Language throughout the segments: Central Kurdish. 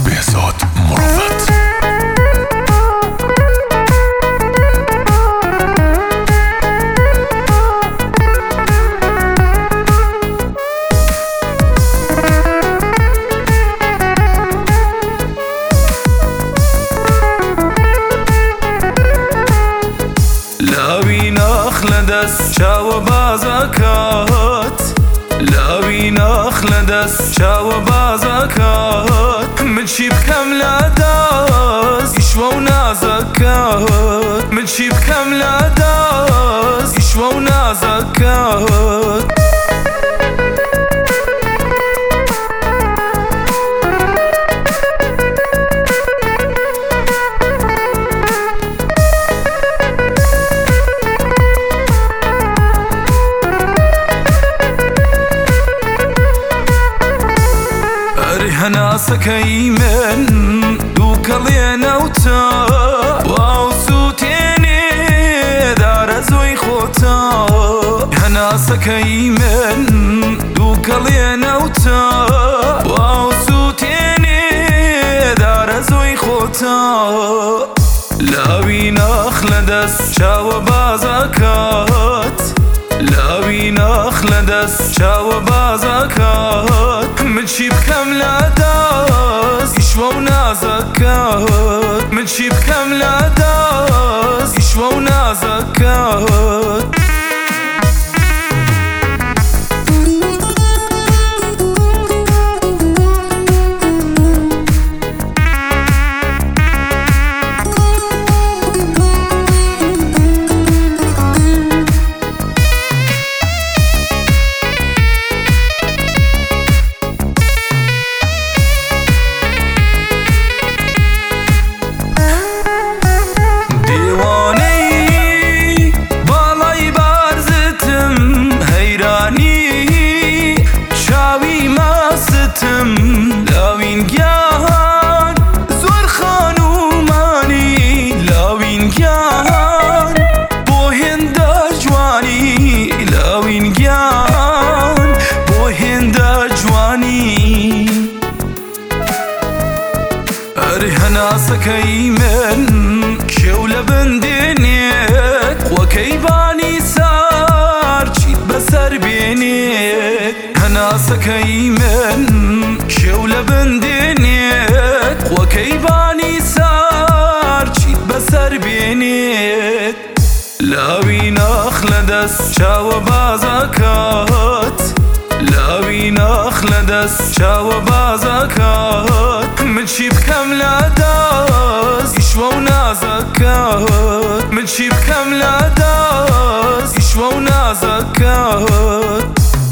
بهزاد مروت. لاوین اخلدس چاو بازکات، لاوین اخلدس چاو بازکات، من چی بکم لداز ایشوا و نازکات، من چی بکم لداز ایشوا و نازکات. هەناسەکەی من دووکەڵێنەوتە واو سووتێنێ دارە زۆی خۆتە. هەناسەکەی من دووکەڵێنەوتە واو سووتێنێ دارە زۆی خۆتە. لاوی ناخ لەدەست چاوە بازەکات، لاوی ناخ لەدەست چاوە بازەکات، من چی بکەم لەدەست ئیشوا و نازەکات، من چی بکەم لەدەست ئیشوا و نازەکات. لاوین گیان زۆر خانومانی، لاوین گیان بۆ هێندە جوانی، لاوین گیان بۆ هێندە جوانی. ئەرێ هەناسەکەی من کێو لە بندێنێت، خۆکەی بانی سار چیت بەسەر بێنێت. هەناسەکەی من کێو لە بندێنێت، خۆکەی بانی سار چیت بەسەر بێنێت. لاوی ناخ لەدەست چاوە بازەکات، لاوی ناخ لەدەست چاوە بازەکات، من چی بکەم لەدەست ئیشوا و نازەکات، من چی بکەم لەدەست ئیشوا و نازەکات.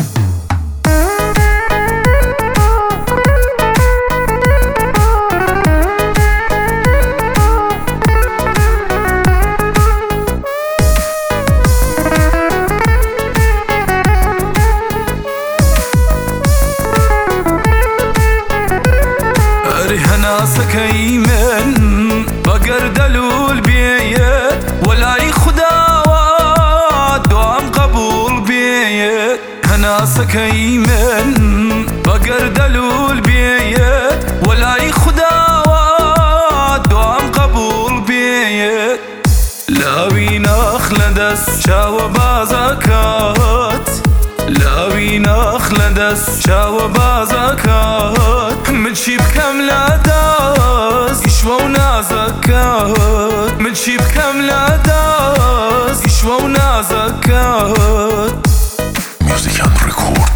هەناسەکەی من بەگەر دەلوول بێیت، وەلای خوداوە دوام قەبوڵ بێیت. هەناسەکەی من بەگەر دەلوول بێیت، وەلای خوداوە دوام قەبوڵ بێیت. لاوی ناخ لەدەست چاوە بازەکات، لاوی ناخ لەدەست چاوە بازەکات، من چی بکەم لەدەست ئیشوا و نازەکات، من چی بکەم لەدەست ئیشوا و نازەکات. میوزیکان ڕکۆرد.